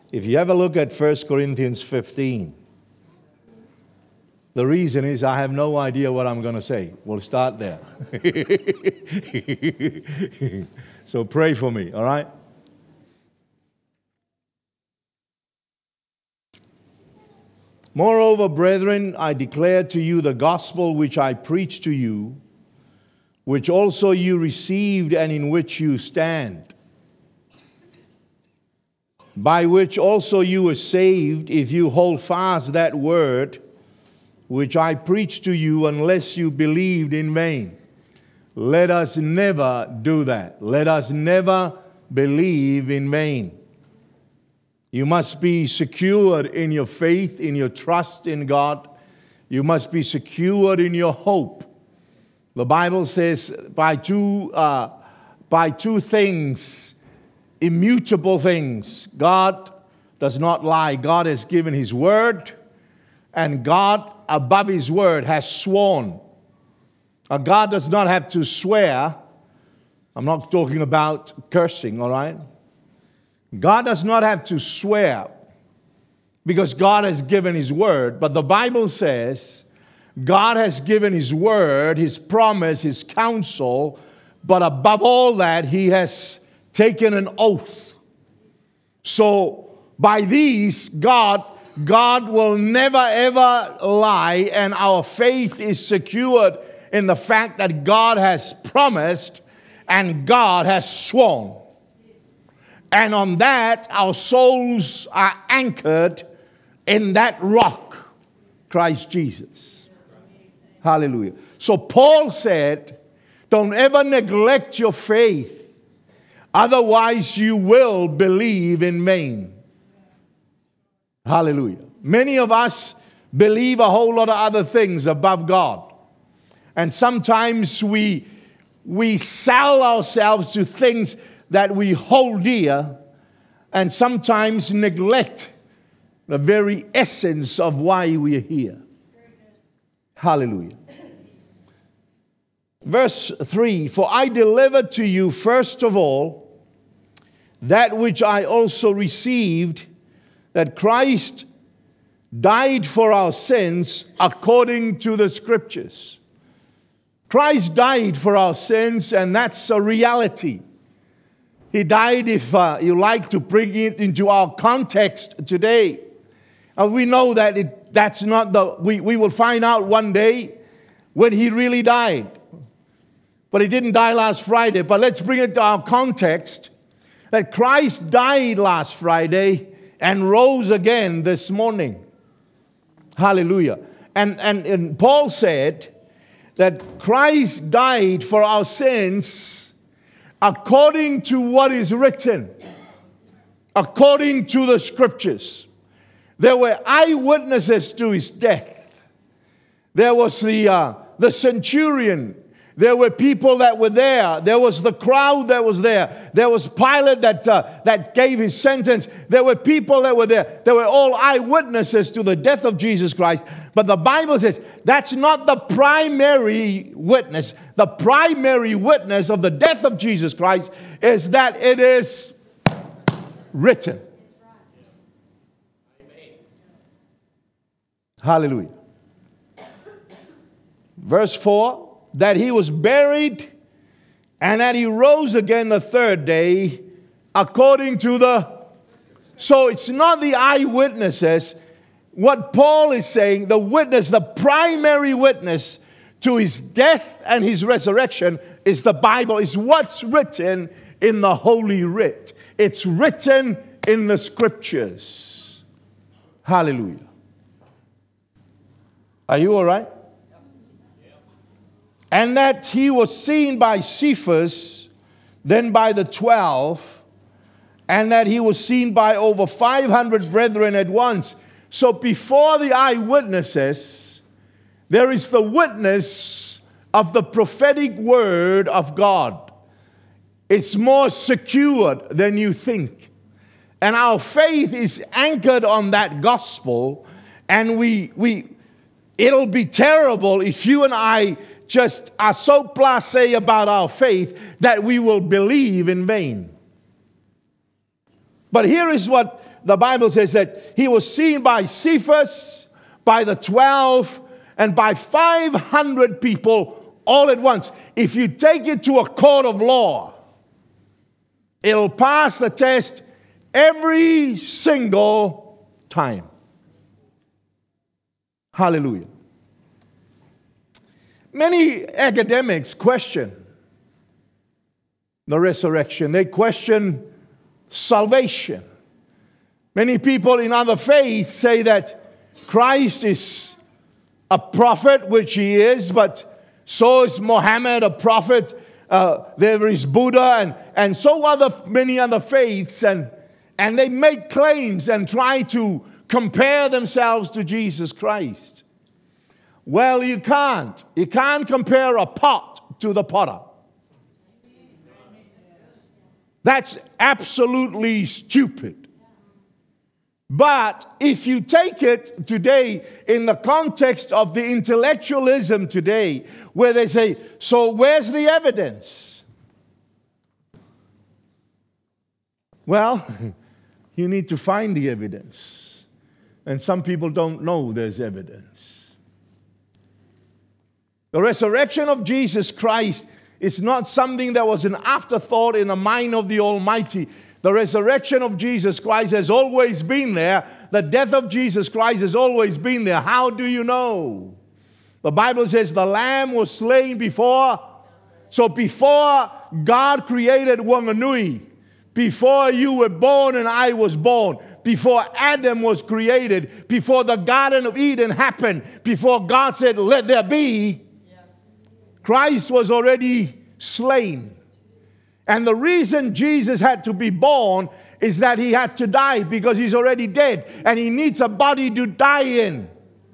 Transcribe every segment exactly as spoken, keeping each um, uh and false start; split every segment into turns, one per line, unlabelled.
If you ever look at First Corinthians fifteen, the reason is I have no idea what I'm going to say. We'll start there. So pray for me, all right? Moreover, brethren, I declare to you the gospel which I preached to you, which also you received and in which you stand, by which also you were saved, if you hold fast that word which I preached to you, unless you believed in vain. Let us never do that. Let us never believe in vain. You must be secured in your faith, in your trust in God. You must be secured in your hope. The Bible says by two, uh, by two things, immutable things. God does not lie. God has given His word, and God above His word has sworn. Now, God does not have to swear. I'm not talking about cursing, all right? God does not have to swear because God has given His word. But the Bible says God has given His word, His promise, His counsel. But above all that, He has taken an oath. So by these, God, God will never ever lie, and our faith is secured in the fact that God has promised and God has sworn. And on that, our souls are anchored in that rock, Christ Jesus. Hallelujah. So Paul said, don't ever neglect your faith. Otherwise, you will believe in vain. Hallelujah. Many of us believe a whole lot of other things above God. And sometimes we, we sell ourselves to things that we hold dear, and sometimes neglect the very essence of why we are here. Hallelujah. Verse three, for I delivered to you first of all that which I also received, that Christ died for our sins according to the Scriptures. Christ died for our sins, and that's a reality. He died, if uh, you like to bring it into our context today. And we know that it, that's not the, we, we will find out one day when He really died. But He didn't die last Friday. But let's bring it to our context. That Christ died last Friday and rose again this morning. Hallelujah. And, and, and Paul said that Christ died for our sins according to what is written, according to the Scriptures. There were eyewitnesses to His death. There was the uh, the centurion. There were people that were there. There was the crowd that was there. There was Pilate that uh, that gave his sentence. There were people that were there. They were all eyewitnesses to the death of Jesus Christ. But the Bible says that's not the primary witness. The primary witness of the death of Jesus Christ is that it is written. Hallelujah. Verse four. That He was buried and that He rose again the third day according to the... So it's not the eyewitnesses. What Paul is saying, the witness, the primary witness to His death and His resurrection is the Bible, is what's written in the Holy Writ. It's written in the Scriptures. Hallelujah. Are you all right? And that He was seen by Cephas, then by the twelve, and that He was seen by over five hundred brethren at once. So before the eyewitnesses, there is the witness of the prophetic word of God. It's more secured than you think. And our faith is anchored on that gospel. And we, we, it'll be terrible if you and I just are so blasé about our faith that we will believe in vain. But here is what the Bible says that he was seen by Cephas, by the twelve, and by five hundred people all at once. If you take it to a court of law, it'll pass the test every single time. Hallelujah. Many academics question the resurrection. They question salvation. Many people in other faiths say that Christ is a prophet, which he is, but so is Muhammad a prophet. Uh, there is Buddha, and, and so other many other faiths, and and they make claims and try to compare themselves to Jesus Christ. Well, you can't. You can't compare a pot to the potter. That's absolutely stupid. But if you take it today in the context of the intellectualism today, where they say, so where's the evidence? Well, you need to find the evidence. And some people don't know there's evidence. The resurrection of Jesus Christ is not something that was an afterthought in the mind of the Almighty. The resurrection of Jesus Christ has always been there. The death of Jesus Christ has always been there. How do you know? The Bible says the Lamb was slain before. So before God created Wanganui, before you were born and I was born, before Adam was created, before the Garden of Eden happened, before God said, let there be, Christ was already slain. And the reason Jesus had to be born is that he had to die because he's already dead. And he needs a body to die in.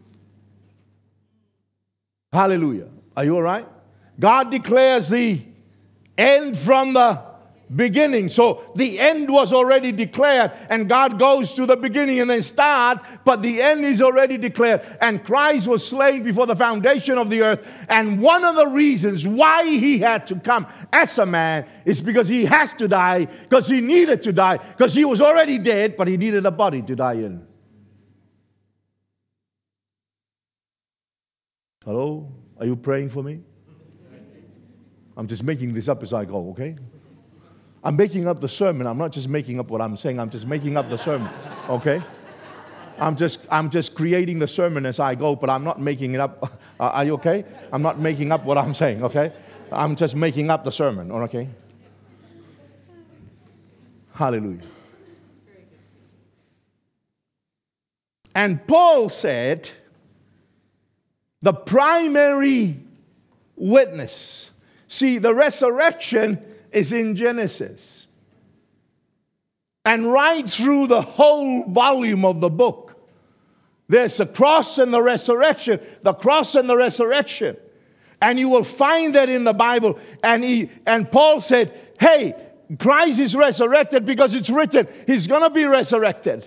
Hallelujah. Are you all right? God declares the end from the beginning. So the end was already declared, and God goes to the beginning and then start, but the end is already declared. And Christ was slain before the foundation of the earth. And one of the reasons why he had to come as a man is because he has to die, because he needed to die, because he was already dead, but he needed a body to die in. Hello? Are you praying for me? I'm just making this up as I go, okay? I'm making up the sermon. I'm not just making up what I'm saying. I'm just making up the sermon. Okay? I'm just I'm just creating the sermon as I go, but I'm not making it up. Uh, are you okay? I'm not making up what I'm saying, okay? I'm just making up the sermon, okay? Hallelujah. And Paul said, the primary witness. See, the resurrection is in Genesis. And right through the whole volume of the book, there's a cross and the resurrection. The cross and the resurrection. And you will find that in the Bible. And he and Paul said, hey, Christ is resurrected because it's written. He's going to be resurrected.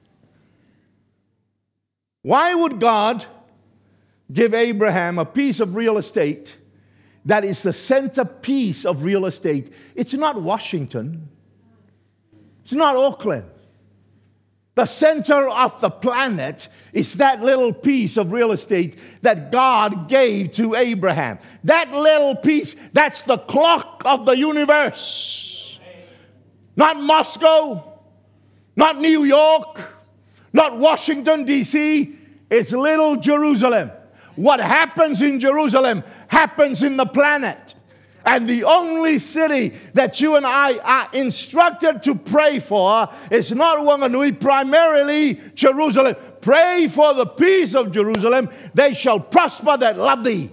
Why would God give Abraham a piece of real estate that is the centerpiece of real estate? It's not Washington. It's not Auckland. The center of the planet is that little piece of real estate that God gave to Abraham. That little piece, that's the clock of the universe. Not Moscow, not New York, not Washington, D C It's little Jerusalem. What happens in Jerusalem happens in the planet. And the only city that you and I are instructed to pray for is not Wanganui, primarily Jerusalem. Pray for the peace of Jerusalem. They shall prosper that love thee.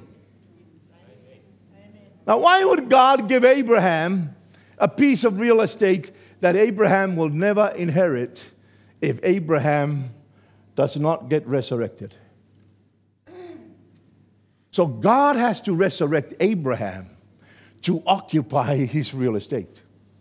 Now, why would God give Abraham a piece of real estate that Abraham will never inherit if Abraham does not get resurrected? So God has to resurrect Abraham to occupy his real estate.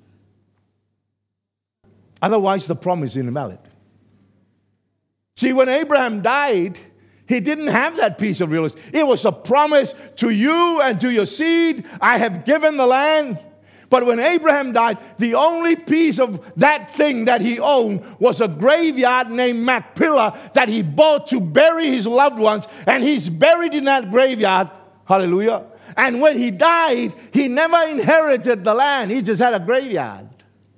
Otherwise, the promise is invalid. See, when Abraham died, he didn't have that piece of real estate. It was a promise to you and to your seed. I have given the land. But when Abraham died, the only piece of that thing that he owned was a graveyard named Machpelah that he bought to bury his loved ones, and he's buried in that graveyard. Hallelujah. And when he died, he never inherited the land. He just had a graveyard.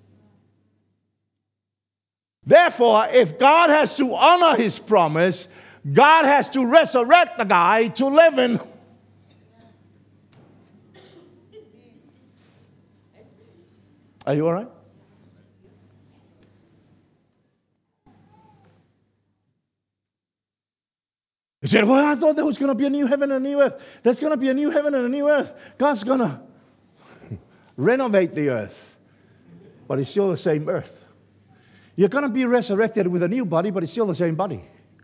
Therefore, if God has to honor his promise, God has to resurrect the guy to live in. Are you all right? He said, well, I thought there was going to be a new heaven and a new earth. There's going to be a new heaven and a new earth. God's going to renovate the earth. But it's still the same earth. You're going to be resurrected with a new body, but it's still the same body.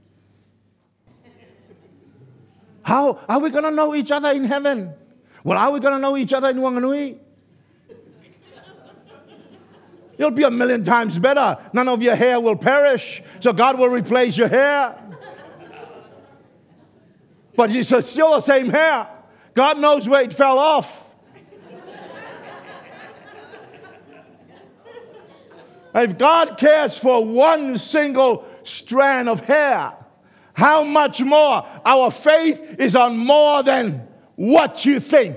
How are we going to know each other in heaven? Well, are we going to know each other in Wanganui? You'll be a million times better. None of your hair will perish, so God will replace your hair. But it's still the same hair. God knows where it fell off. If God cares for one single strand of hair, how much more our faith is on more than what you think.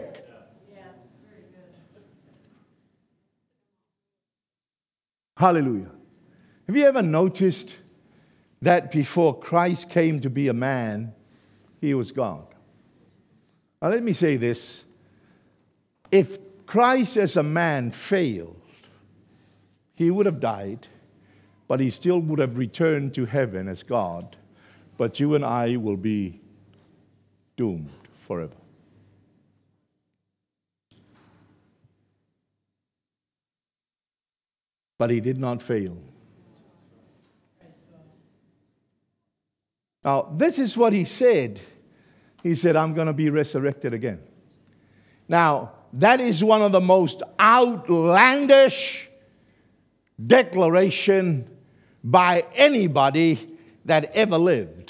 Hallelujah. Have you ever noticed that before Christ came to be a man, he was God? Now let me say this. If Christ as a man failed, he would have died, but he still would have returned to heaven as God. But you and I will be doomed forever. But he did not fail. Now, this is what he said. He said, I'm going to be resurrected again. Now, that is one of the most outlandish declaration by anybody that ever lived.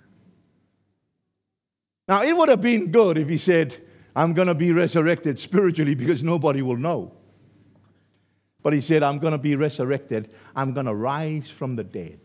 Now, it would have been good if he said, I'm going to be resurrected spiritually, because nobody will know. But he said, I'm going to be resurrected. I'm going to rise from the dead.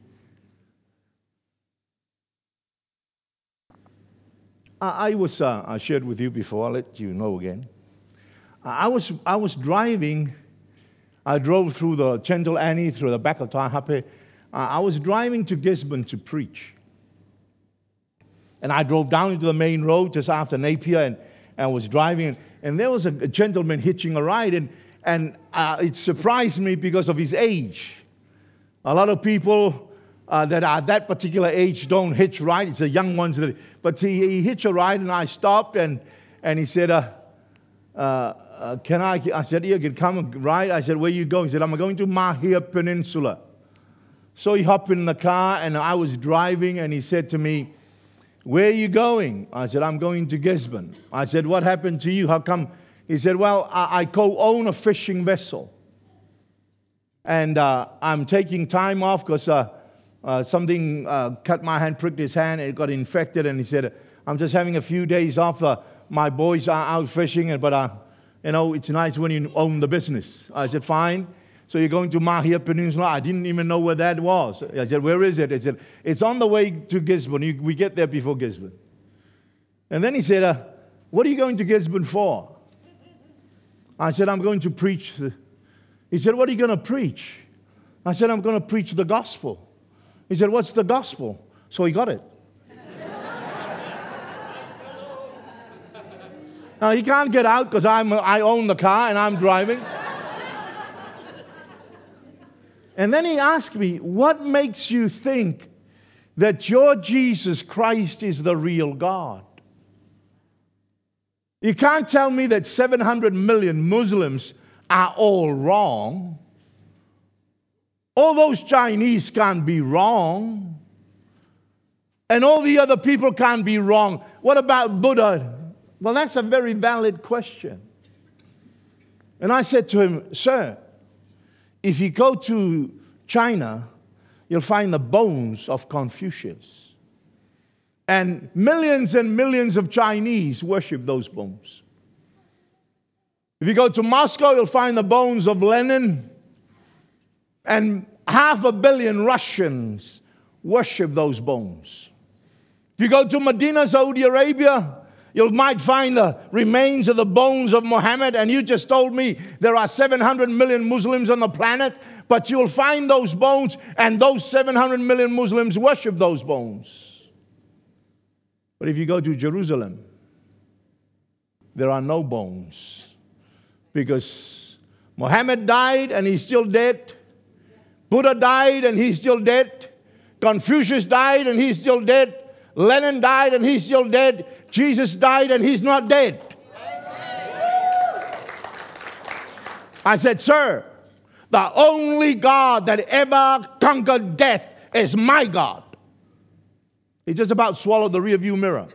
I, I was, uh, I shared with you before, I'll let you know again. I was, I was driving, I drove through the Chendal Annie, through the back of Tahape. Uh, I was driving to Gisborne to preach. And I drove down into the main road just after Napier, and, and was driving, and, and there was a, a gentleman hitching a ride, and And uh, it surprised me because of his age. A lot of people uh, that are that particular age don't hitch ride. It's the young ones that. But he, he hitched a ride, and I stopped, and and he said, uh, uh, uh, "Can I?" I said, "You can come and ride." I said, "Where you going?" He said, "I'm going to Mahia Peninsula." So he hopped in the car, and I was driving, and he said to me, "Where are you going?" I said, "I'm going to Gisborne." I said, "What happened to you? How come?" He said, well, I, I co-own a fishing vessel. And uh, I'm taking time off because uh, uh, something uh, cut my hand, pricked his hand, and it got infected. And he said, I'm just having a few days off. Uh, my boys are out fishing, but uh, you know, it's nice when you own the business. I said, fine. So you're going to Mahia Peninsula? I didn't even know where that was. I said, where is it? He said, it's on the way to Gisborne. You, we get there before Gisborne. And then he said, uh, what are you going to Gisborne for? I said, I'm going to preach. He said, what are you going to preach? I said, I'm going to preach the gospel. He said, what's the gospel? So he got it. Now, he can't get out because I'm I own the car and I'm driving. And then he asked me, what makes you think that your Jesus Christ is the real God? You can't tell me that seven hundred million Muslims are all wrong. All those Chinese can't be wrong. And all the other people can't be wrong. What about Buddha? Well, that's a very valid question. And I said to him, sir, if you go to China, you'll find the bones of Confucius. And millions and millions of Chinese worship those bones. If you go to Moscow, you'll find the bones of Lenin. And half a billion Russians worship those bones. If you go to Medina, Saudi Arabia, you might find the remains of the bones of Muhammad. And you just told me there are seven hundred million Muslims on the planet. But you'll find those bones, and those seven hundred million Muslims worship those bones. But if you go to Jerusalem, there are no bones. Because Muhammad died and he's still dead. Buddha died and he's still dead. Confucius died and he's still dead. Lenin died and he's still dead. Jesus died and he's not dead. I said, sir, the only God that ever conquered death is my God. He just about swallowed the rearview mirror.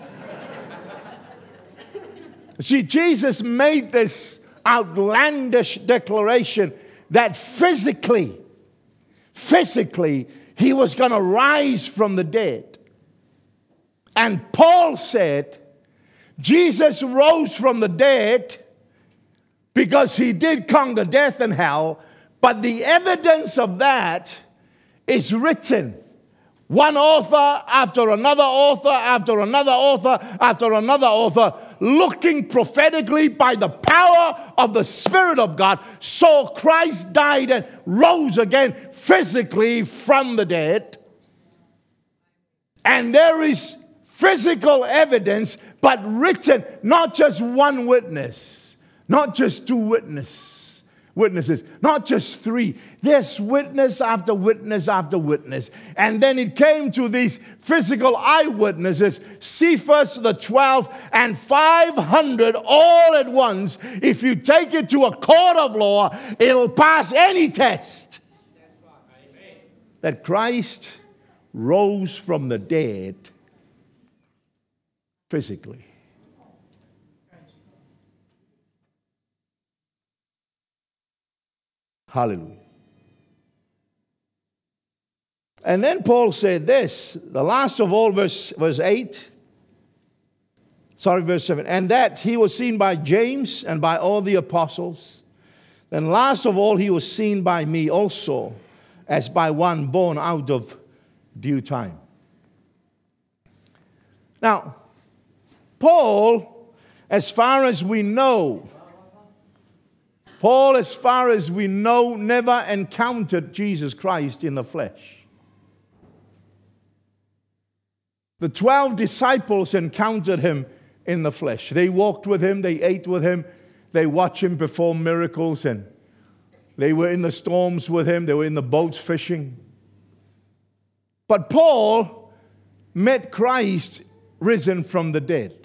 See, Jesus made this outlandish declaration that physically, physically, he was going to rise from the dead. And Paul said, Jesus rose from the dead because he did conquer death and hell, but the evidence of that is written. One author after another author after another author after another author, looking prophetically by the power of the Spirit of God, saw Christ died and rose again physically from the dead. And there is physical evidence, but written, not just one witness, not just two witnesses. Witnesses, not just three. There's witness after witness after witness. And then it came to these physical eyewitnesses, Cephas, the twelve, and five hundred all at once. If you take it to a court of law, it'll pass any test. That Christ rose from the dead physically. Hallelujah. And then Paul said this, the last of all, verse, verse eight. Sorry, verse seven. And that he was seen by James and by all the apostles. Then last of all, he was seen by me also, as by one born out of due time. Now, Paul, as far as we know, Paul, as far as we know, never encountered Jesus Christ in the flesh. The twelve disciples encountered him in the flesh. They walked with him, they ate with him, they watched him perform miracles, and they were in the storms with him, they were in the boats fishing. But Paul met Christ risen from the dead.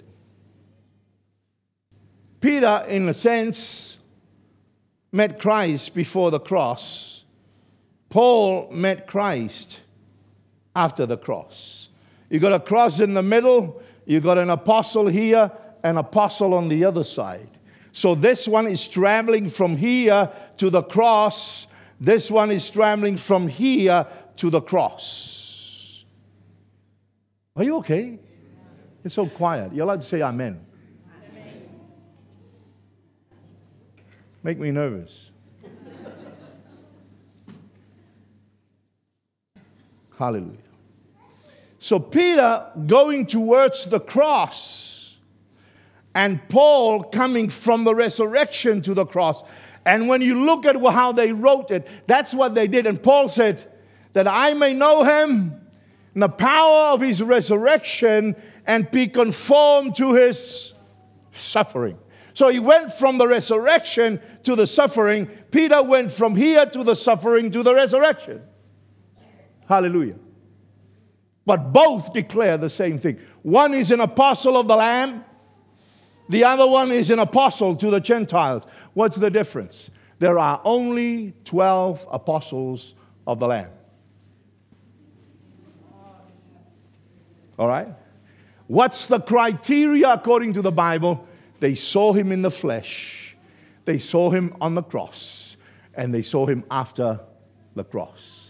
Peter, in a sense, met Christ before the cross. Paul met Christ after the cross. You got a cross in the middle, you got an apostle here, an apostle on the other side. So this one is traveling from here to the cross. This one is traveling from here to the cross. Are you okay? It's so quiet. You're allowed to say amen. Make me nervous. Hallelujah. So Peter going towards the cross, and Paul coming from the resurrection to the cross. And when you look at how they wrote it, that's what they did. And Paul said, that I may know him in the power of his resurrection and be conformed to his suffering. So he went from the resurrection to the suffering. Peter went from here to the suffering to the resurrection. Hallelujah. But both declare the same thing. One is an apostle of the Lamb. The other one is an apostle to the Gentiles. What's the difference? There are only twelve apostles of the Lamb. All right? What's the criteria according to the Bible? They saw him in the flesh. They saw him on the cross. And they saw him after the cross.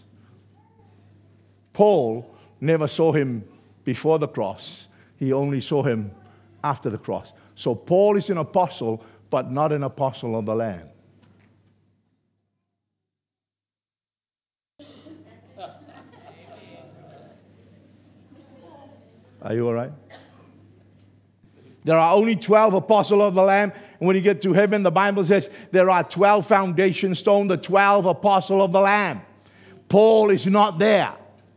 Paul never saw him before the cross. He only saw him after the cross. So Paul is an apostle but not an apostle of the Lamb. Are you all right? There are only twelve apostles of the Lamb. And when you get to heaven, the Bible says there are twelve foundation stones, the twelve apostles of the Lamb. Paul is not there.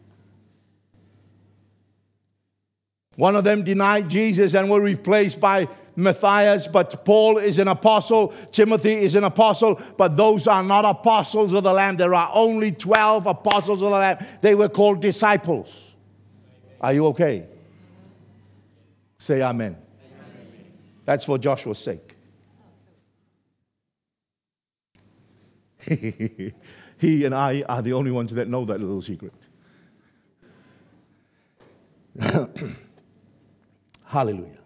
One of them denied Jesus and were replaced by Matthias, but Paul is an apostle. Timothy is an apostle, but those are not apostles of the Lamb. There are only twelve apostles of the Lamb. They were called disciples. Are you okay? Say amen. That's for Joshua's sake. He and I are the only ones that know that little secret. Hallelujah.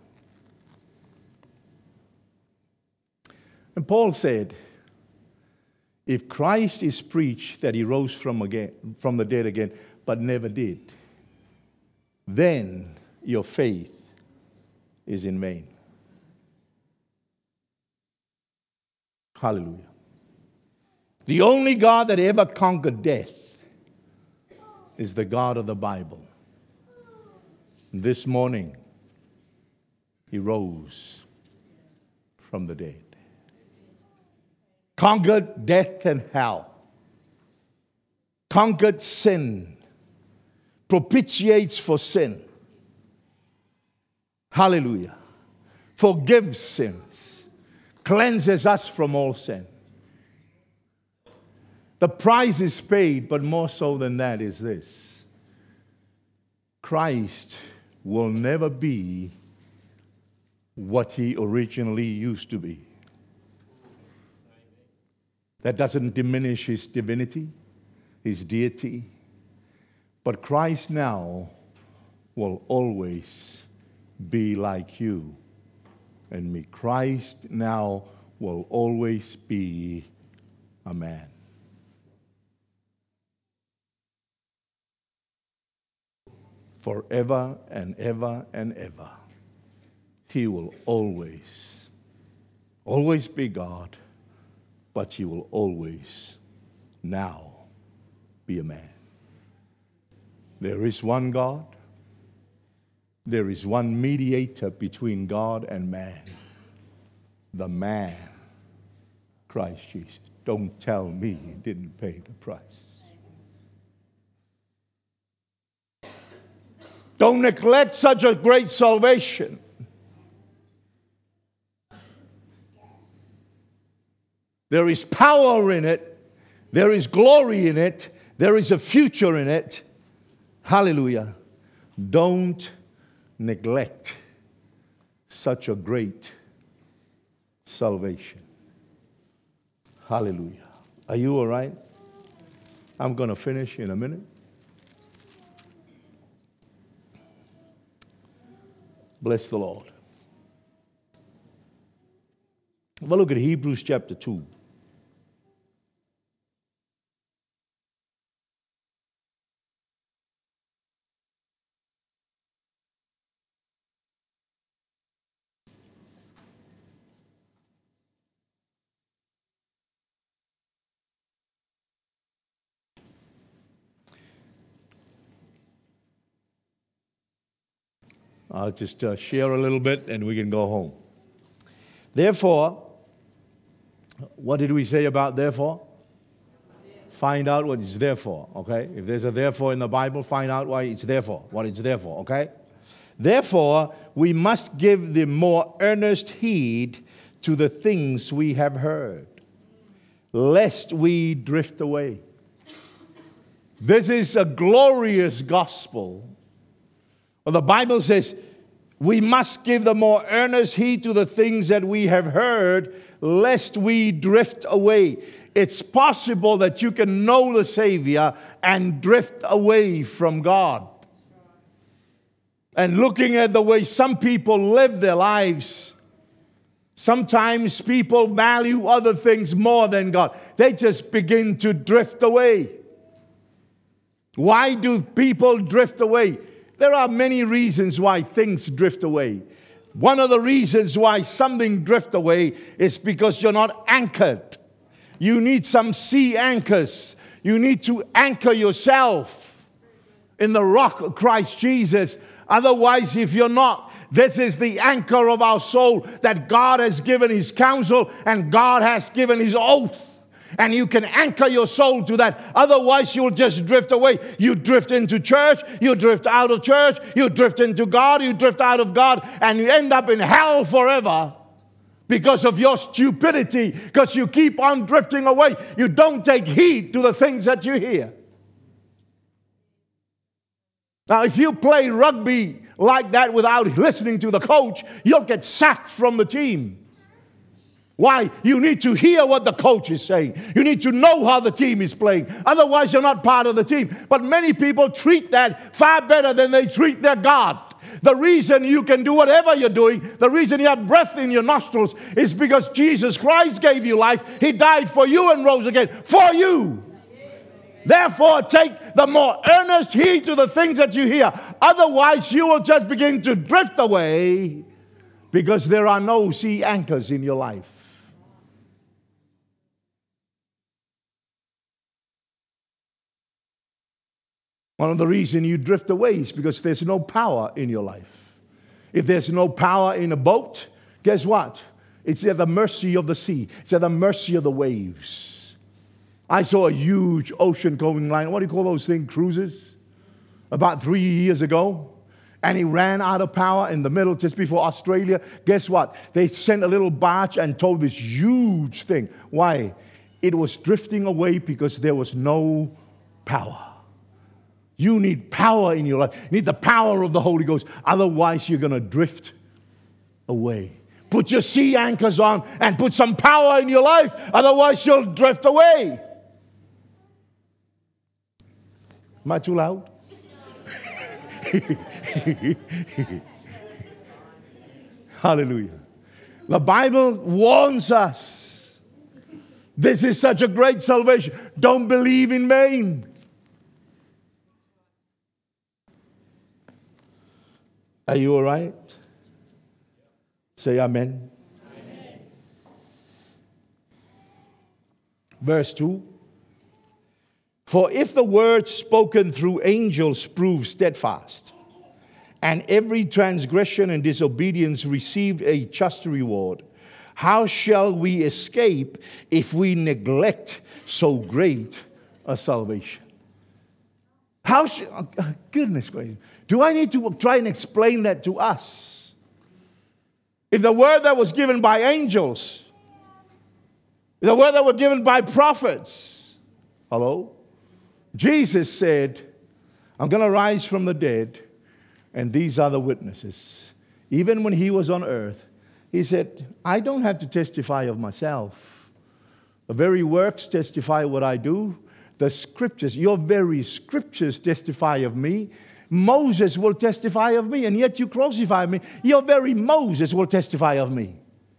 And Paul said, if Christ is preached that he rose from again from the dead again, but never did, then your faith is in vain. Hallelujah. The only God that ever conquered death is the God of the Bible. This morning, he rose from the dead. Conquered death and hell. Conquered sin. Propitiates for sin. Hallelujah. Forgives sins. Cleanses us from all sin. The price is paid, but more so than that is this. Christ will never be what he originally used to be. That doesn't diminish his divinity, his deity. But Christ now will always be like you and me. Christ now will always be a man. Forever and ever and ever. He will always, always be God, but he will always now be a man. There is one God. There is one mediator between God and man. The man, Christ Jesus. Don't tell me he didn't pay the price. Don't neglect such a great salvation. There is power in it. There is glory in it. There is a future in it. Hallelujah. Don't neglect such a great salvation. Hallelujah. Are you all right? I'm going to finish in a minute. Bless the Lord. Well, look at Hebrews chapter two. I'll just uh, share a little bit and we can go home. Therefore, what did we say about therefore? Find out what it's there for, okay? If there's a therefore in the Bible, find out why it's there for, what it's there for, okay? Therefore, we must give the more earnest heed to the things we have heard, lest we drift away. This is a glorious gospel. Well, the Bible says we must give the more earnest heed to the things that we have heard, lest we drift away. It's possible that you can know the Savior and drift away from God. And looking at the way some people live their lives, sometimes people value other things more than God. They just begin to drift away. Why do people drift away? There are many reasons why things drift away. One of the reasons why something drift away is because you're not anchored. You need some sea anchors. You need to anchor yourself in the rock of Christ Jesus. Otherwise, if you're not, this is the anchor of our soul, that God has given His counsel and God has given His oath. And you can anchor your soul to that. Otherwise, you'll just drift away. You drift into church. You drift out of church. You drift into God. You drift out of God. And you end up in hell forever because of your stupidity. Because you keep on drifting away. You don't take heed to the things that you hear. Now, if you play rugby like that without listening to the coach, you'll get sacked from the team. Why? You need to hear what the coach is saying. You need to know how the team is playing. Otherwise, you're not part of the team. But many people treat that far better than they treat their God. The reason you can do whatever you're doing, the reason you have breath in your nostrils, is because Jesus Christ gave you life. He died for you and rose again for you. Therefore, take the more earnest heed to the things that you hear. Otherwise, you will just begin to drift away because there are no sea anchors in your life. One of the reasons you drift away is because there's no power in your life. If there's no power in a boat, guess what? It's at the mercy of the sea. It's at the mercy of the waves. I saw a huge ocean going line. What do you call those things? Cruises? About three years ago. And he ran out of power in the middle just before Australia. Guess what? They sent a little barge and towed this huge thing. Why? It was drifting away because there was no power. You need power in your life. You need the power of the Holy Ghost. Otherwise, you're going to drift away. Put your sea anchors on and put some power in your life. Otherwise, you'll drift away. Am I too loud? Hallelujah. The Bible warns us. This is such a great salvation. Don't believe in vain. Are you all right? Say amen. Amen. Verse two. For if the word spoken through angels proves steadfast, and every transgression and disobedience received a just reward, how shall we escape if we neglect so great a salvation? How should, oh, goodness gracious, do I need to try and explain that to us? If the word that was given by angels, the word that was given by prophets, hello? Jesus said, I'm going to rise from the dead, and these are the witnesses. Even when he was on earth, he said, I don't have to testify of myself. The very works testify what I do. The scriptures, your very scriptures testify of me. Moses will testify of me, and yet you crucify me. Your very Moses will testify of me.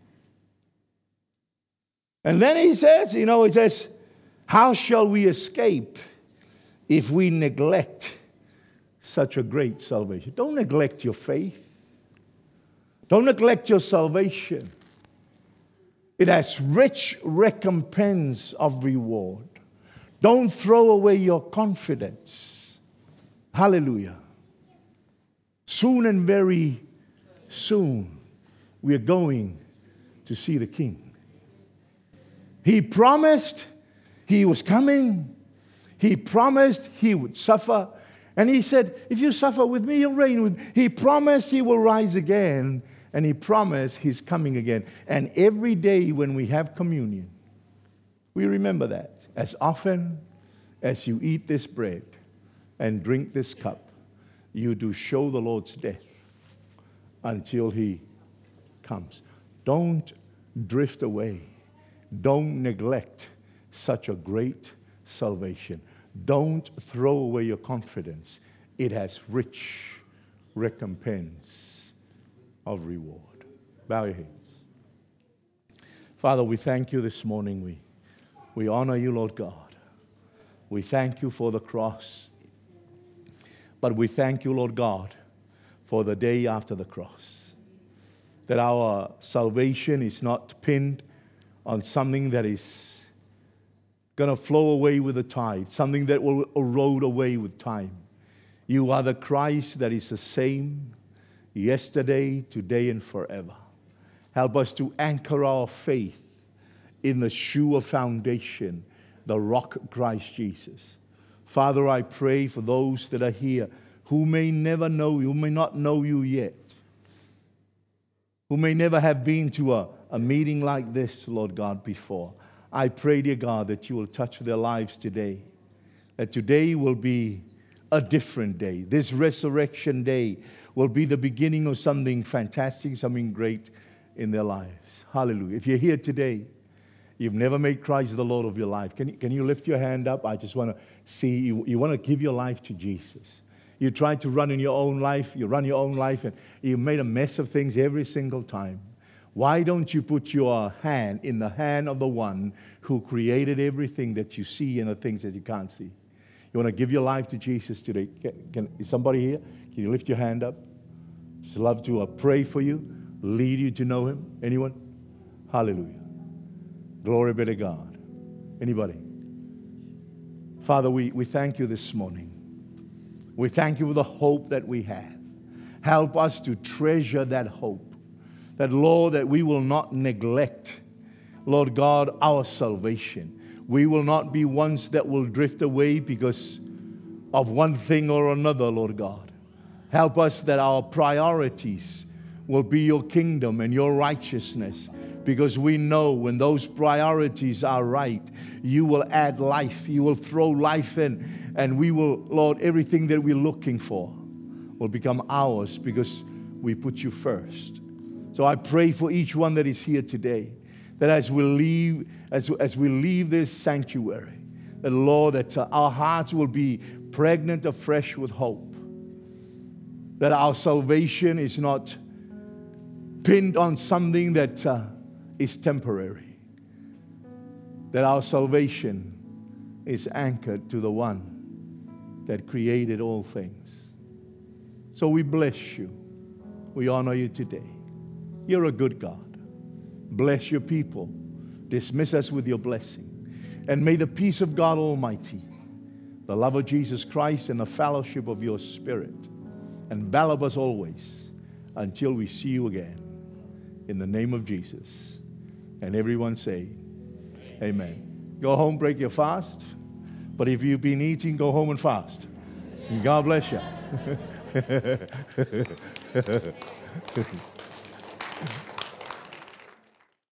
And then he says, you know, he says, how shall we escape if we neglect such a great salvation? Don't neglect your faith. Don't neglect your salvation. It has rich recompense of reward. Don't throw away your confidence. Hallelujah. Soon and very soon, we are going to see the King. He promised he was coming. He promised he would suffer. And he said, if you suffer with me, you'll reign with me. He promised he will rise again. And he promised he's coming again. And every day when we have communion, we remember that. As often as you eat this bread and drink this cup, you do show the Lord's death until he comes. Don't drift away. Don't neglect such a great salvation. Don't throw away your confidence. It has rich recompense of reward. Bow your heads. Father, we thank you this morning. We, we honor you, Lord God. We thank you for the cross. But we thank you, Lord God, for the day after the cross. that our salvation is not pinned on something that is going to flow away with the tide, something that will erode away with time. You are the Christ that is the same yesterday, today, and forever. Help us to anchor our faith in the sure foundation, the rock Christ Jesus. Father, I pray for those that are here who may never know you, who may not know you yet, who may never have been to a, a meeting like this, Lord God, before. I pray, dear God, that you will touch their lives today, that today will be a different day. This resurrection day will be the beginning of something fantastic, something great in their lives. Hallelujah. If you're here today, you've never made Christ the Lord of your life, can you, can you lift your hand up? I just want to see you. You want to give your life to Jesus. You tried to run in your own life. You run your own life and you made a mess of things every single time. Why don't you put your hand in the hand of the one who created everything that you see and the things that you can't see? You want to give your life to Jesus today? Can, can, is somebody here? Can you lift your hand up? Just love to uh, pray for you, lead you to know Him. Anyone? Hallelujah. Glory be to God. Anybody? Father, we, we thank you this morning. We thank you for the hope that we have. Help us to treasure that hope. That, Lord, that we will not neglect, Lord God, our salvation. We will not be ones that will drift away because of one thing or another, Lord God. Help us that our priorities will be your kingdom and your righteousness, because we know when those priorities are right, you will add life. You will throw life in, and we will, Lord, everything that we're looking for will become ours because we put you first. So I pray for each one that is here today, that as we leave, as, as we leave this sanctuary, that, Lord, that uh, our hearts will be pregnant afresh with hope. That our salvation is not pinned on something that uh, is temporary. That our salvation is anchored to the one that created all things. So we bless you. We honor you today. You're a good God. Bless your people. Dismiss us with your blessing. And may the peace of God Almighty, the love of Jesus Christ, and the fellowship of your Spirit envelop us always until we see you again. In the name of Jesus. And everyone say, Amen. Amen. Go home, break your fast. But if you've been eating, go home and fast. And God bless you.